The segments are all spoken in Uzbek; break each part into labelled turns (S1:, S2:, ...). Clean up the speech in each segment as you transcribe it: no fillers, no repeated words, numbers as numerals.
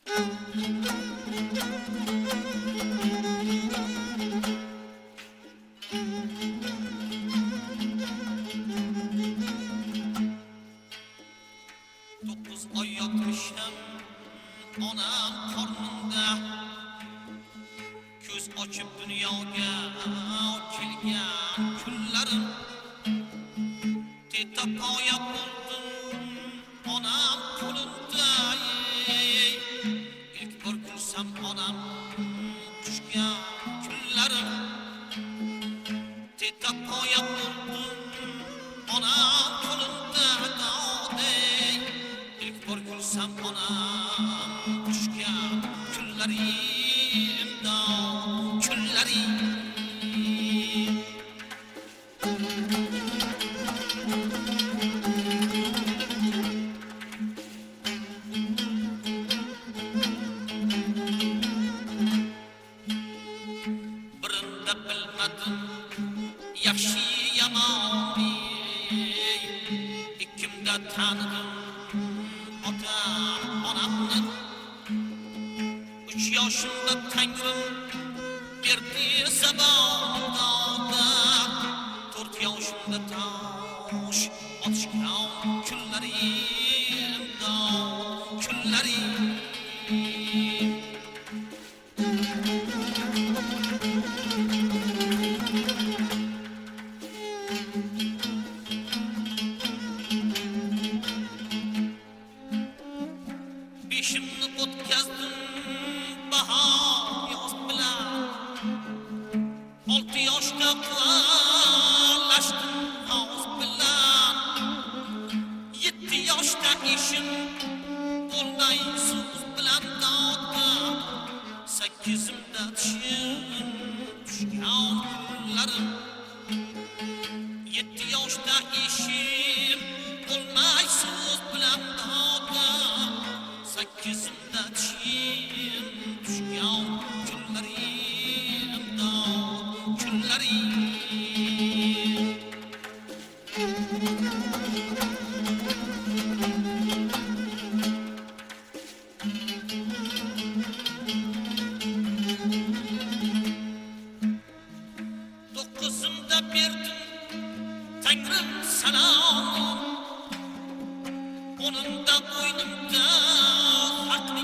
S1: Açıp dünyaya kelgan kunlarim teta poya buldum onam qo'linda ilk bir ko'rsam onam tushgan kunlarim teta poya buldum onam qo'linda ilk bir ko'rsam onam tushgan kunlarim yaxshi yomon ikkimda tanidim ota onamni 3 yoshimda tangrim berdi sabonda 4 yoshimda tosh otishgan kunlarimda kunlarim Beşimni o'tkazdim bahor yoz bilan 6 yoshda qolashdim hoz bilan 7 yoshda ishim bo'lmay so'z bilan doddim 8imda tishim tushgan kunlarim 7 yoshda ishim bo'lmay so'z bilan doddim 8imda tishim tushgan kunlarimda kunlarim Dokuzimda berdim Tangrim salom Onimda bo'ynimda haqni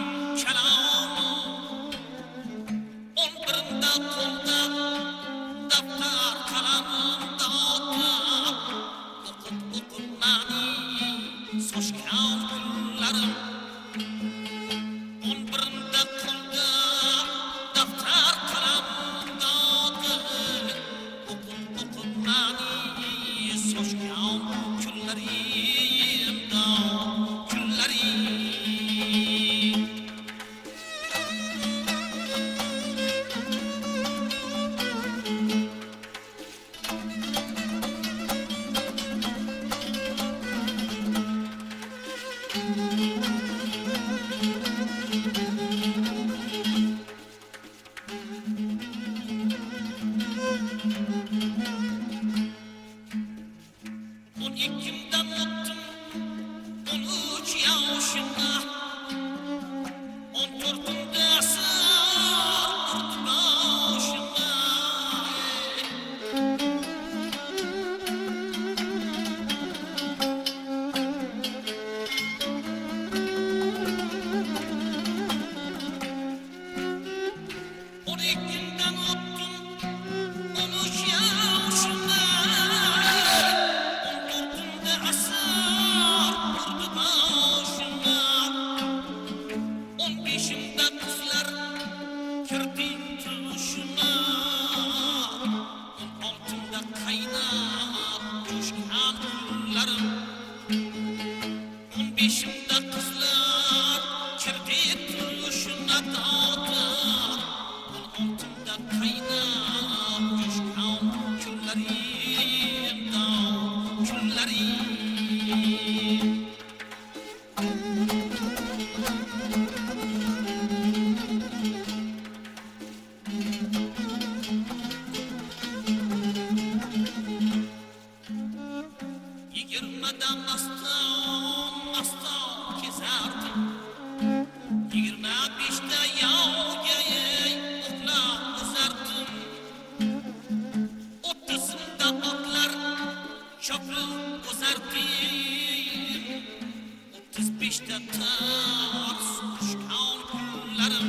S1: beshta tars ushkan kunlarim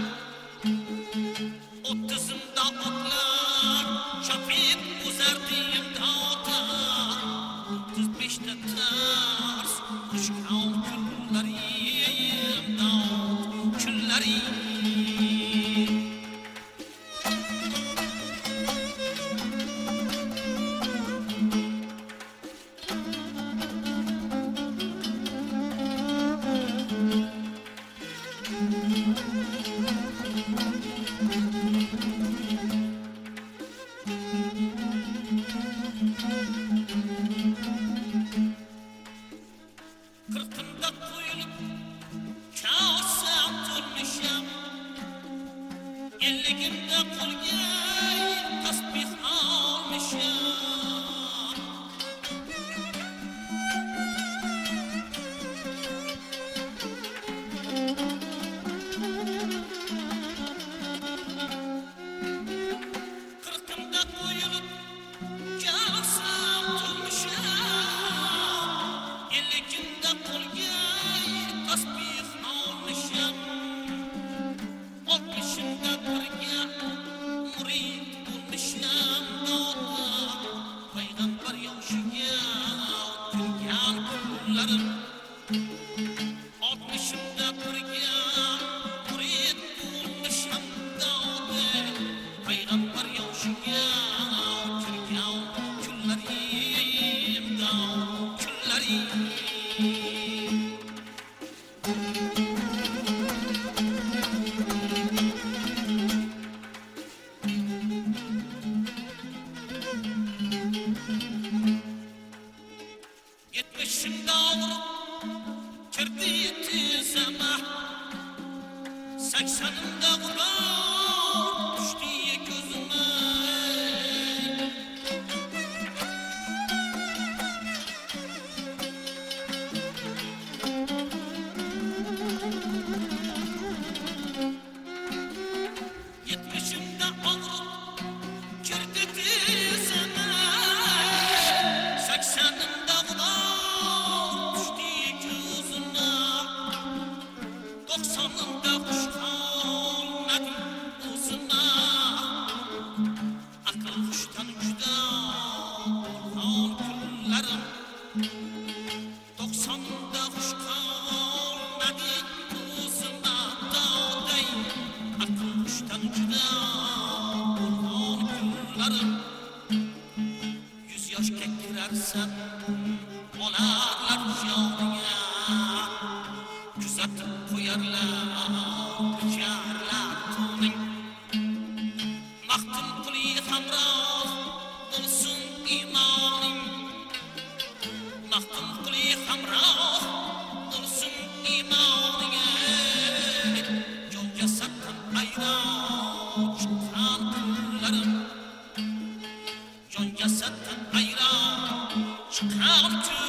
S1: o'ttizimda otlar shafib o'zardi imdodda 35ta tars ushkan kunlarim imdod kunlarim Kırkımda koyulup kasam durmuşam, 50'imde kolga tasbih almışam. Kırkımda koyulup kasam durmuşam, 50'imde kolga tasbih almışam. 60'ımda birga murid bo'lmisham dodda payg'ambar yoshiga kirgan kunlarim 60'ımda birga murid bo'lmisham dodda payg'ambar yoshiga kirgan kunlarim dod kunlarim Yetmişimde olup kirdi tizeme 80'imde vurup düştü gözüme Yetmişimde olup kirdi tizeme 80'imde vurup düştü gözüme 90'ımda kuş kalmadı uzuna akıl kuştan juda olgan kunlarim 90'ımda kuş kalmadı uzuna dağday akıl kuştan juda olgan kunlarim 100 yoshga kirarsan olarlar yoniga kuzatib qo'yarlar bijarlar to'ning maxtum quli hamroh bo'lsin iymoning maxtum quli hamroh bo'lsin iymoning jon jasaddan ayron chiqqan kunlarim jon jasaddan ayron chiqqan